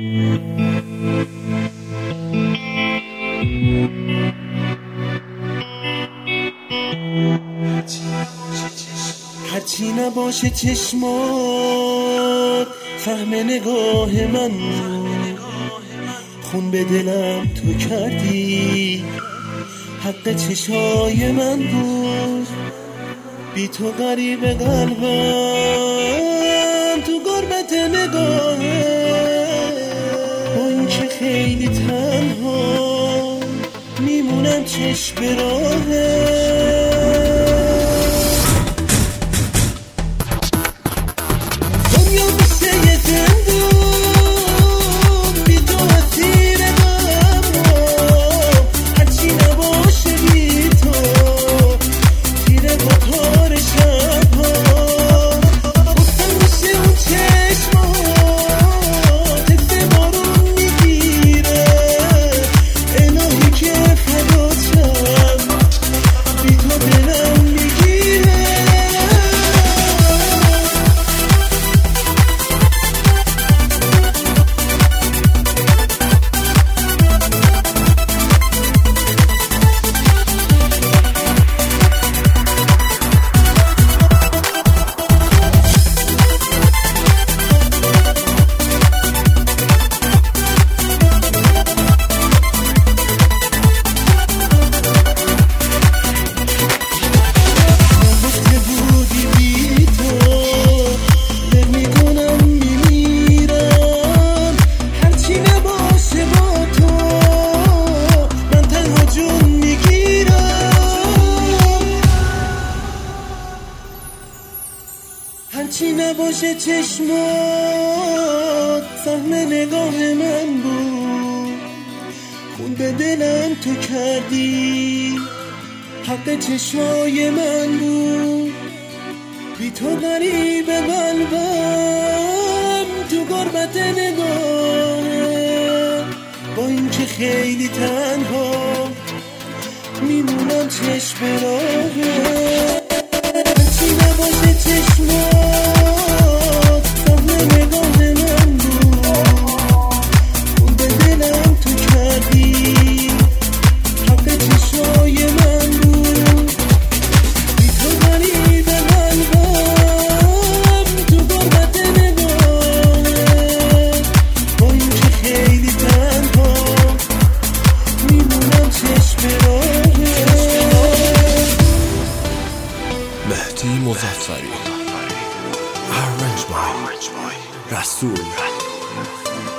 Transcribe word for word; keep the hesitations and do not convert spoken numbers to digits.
هرچی نباشه چشمات فهم نگاه من، خون به دلم تو کردی، حق چشای من بود، بی تو غریب قلبم تو غربت نگاهه، با این که خیلی تنها میمونم چشم به راهه. هرچی نباشه چشمات فهم نگاه من بود، خون به دلم تو کردی، حق چشای من بود، بی تو غریب قلبم تو غربت نگاه، با این که خیلی تنها میمونم چشم به راهه. هرچی نباشه چشمات فهم نگاه من بود، خون به دلم تو کردی، حق چشای من بود، بی تو غریب قلبم تو غربت نگاهه، با این که خیلی تنها میمونم چشم به راهه. مهدی مظفری، Arranged by رسول.